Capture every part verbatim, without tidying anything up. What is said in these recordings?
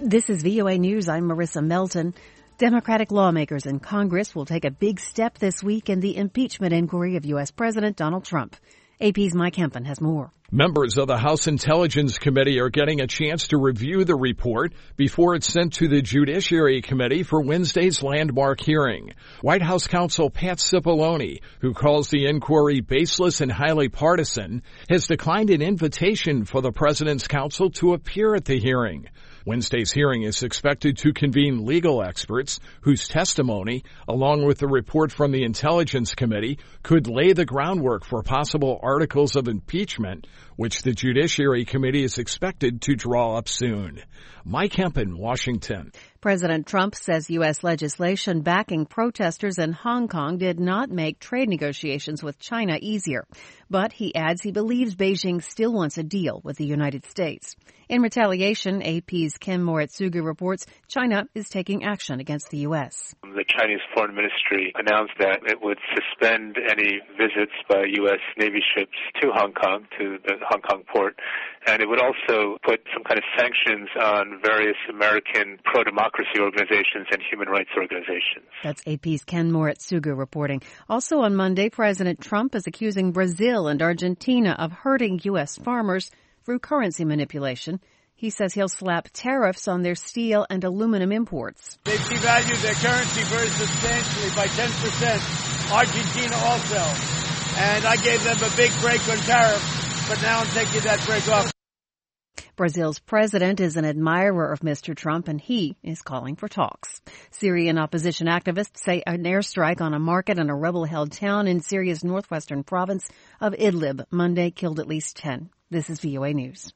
This is V O A News. I'm Marissa Melton. Democratic lawmakers in Congress will take a big step this week in the impeachment inquiry of U S. President Donald Trump. A P's Mike Hempen has more. Members of the House Intelligence Committee are getting a chance to review the report before it's sent to the Judiciary Committee for Wednesday's landmark hearing. White House counsel Pat Cipollone, who calls the inquiry baseless and highly partisan, has declined an invitation for the president's counsel to appear at the hearing. Wednesday's hearing is expected to convene legal experts whose testimony, along with the report from the Intelligence Committee, could lay the groundwork for possible articles of impeachment, which the Judiciary Committee is expected to draw up soon. Mike Hempen, Washington. President Trump says U S legislation backing protesters in Hong Kong did not make trade negotiations with China easier. But he adds he believes Beijing still wants a deal with the United States. In retaliation, A P's Ken Moritsugu reports China is taking action against the U S. The Chinese Foreign Ministry announced that it would suspend any visits by U S. Navy ships to Hong Kong, to the Hong Kong port, and it would also put some kind of sanctions on various American pro-democracy organizations and human rights organizations. That's A P's Ken Moritsugu reporting. Also on Monday, President Trump is accusing Brazil and Argentina of hurting U S farmers through currency manipulation. He says he'll slap tariffs on their steel and aluminum imports. They've devalued their currency very substantially by ten percent. Argentina also. And I gave them a big break on tariffs, but now I'm taking that break off. Brazil's president is an admirer of Mister Trump, and he is calling for talks. Syrian opposition activists say an airstrike on a market in a rebel-held town in Syria's northwestern province of Idlib Monday killed at least ten. This is V O A News.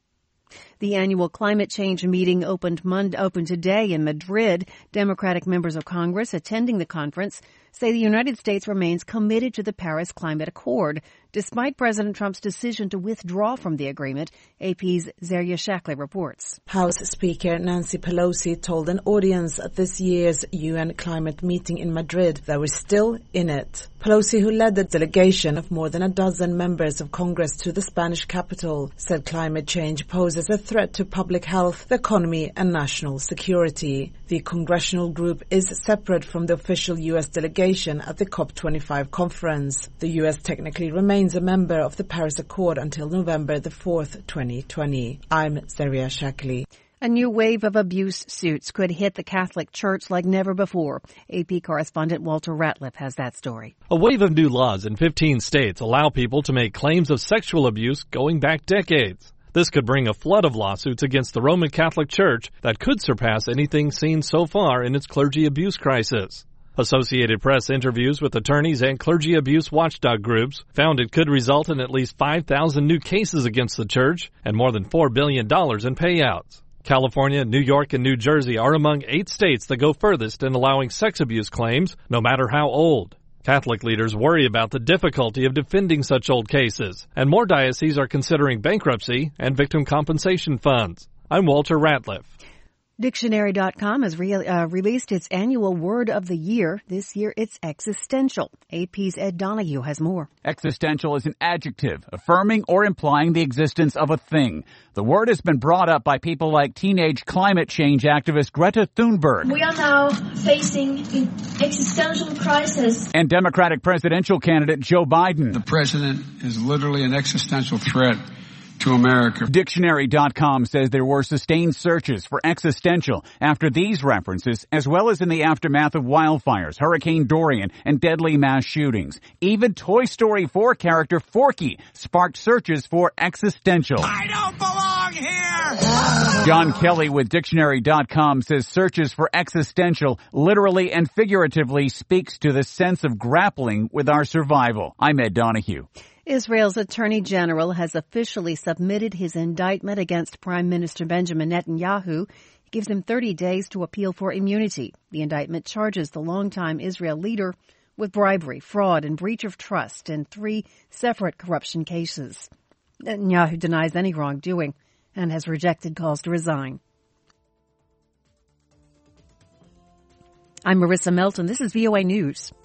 The annual climate change meeting opened Monday, opened today in Madrid. Democratic members of Congress attending the conference say the United States remains committed to the Paris Climate Accord, despite President Trump's decision to withdraw from the agreement. A P's Zaria Shackley reports. House Speaker Nancy Pelosi told an audience at this year's U N climate meeting in Madrid that we're still in it. Pelosi, who led the delegation of more than a dozen members of Congress to the Spanish capital, said climate change poses a threat to public health, the economy, and national security. The congressional group is separate from the official U S delegation at the COP twenty-five conference. The U S technically remains a member of the Paris Accord until November the fourth, twenty twenty. I'm Zaria Shackley. A new wave of abuse suits could hit the Catholic Church like never before. A P correspondent Walter Ratliff has that story. A wave of new laws in fifteen states allow people to make claims of sexual abuse going back decades. This could bring a flood of lawsuits against the Roman Catholic Church that could surpass anything seen so far in its clergy abuse crisis. Associated Press interviews with attorneys and clergy abuse watchdog groups found it could result in at least five thousand new cases against the church and more than four billion dollars in payouts. California, New York, and New Jersey are among eight states that go furthest in allowing sex abuse claims, no matter how old. Catholic leaders worry about the difficulty of defending such old cases, and more dioceses are considering bankruptcy and victim compensation funds. I'm Walter Ratliff. Dictionary dot com has re- uh, released its annual word of the year. This year, it's existential. A P's Ed Donahue has more. Existential is an adjective, affirming or implying the existence of a thing. The word has been brought up by people like teenage climate change activist Greta Thunberg. We are now facing an existential crisis. And Democratic presidential candidate Joe Biden. The president is literally an existential threat to America. Dictionary dot com says there were sustained searches for existential after these references, as well as in the aftermath of wildfires, Hurricane Dorian, and deadly mass shootings. Even Toy Story four character Forky sparked searches for existential. I don't belong here! John Kelly with Dictionary dot com says searches for existential literally and figuratively speaks to the sense of grappling with our survival. I'm Ed Donahue. Israel's Attorney General has officially submitted his indictment against Prime Minister Benjamin Netanyahu. It gives him thirty days to appeal for immunity. The indictment charges the longtime Israel leader with bribery, fraud, and breach of trust in three separate corruption cases. Netanyahu denies any wrongdoing and has rejected calls to resign. I'm Marissa Melton. This is V O A News.